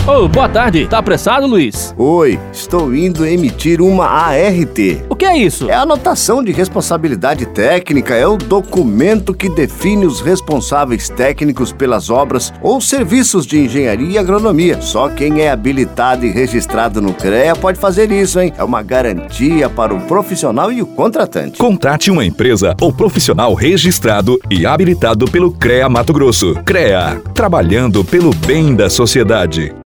Ô, boa tarde. Tá apressado, Luiz? Oi, estou indo emitir uma ART. O que é isso? É a anotação de responsabilidade técnica, é o documento que define os responsáveis técnicos pelas obras ou serviços de engenharia e agronomia. Só quem é habilitado e registrado no CREA pode fazer isso, hein? É uma garantia para o profissional e o contratante. Contrate uma empresa ou profissional registrado e habilitado pelo CREA Mato Grosso. CREA, trabalhando pelo bem da sociedade.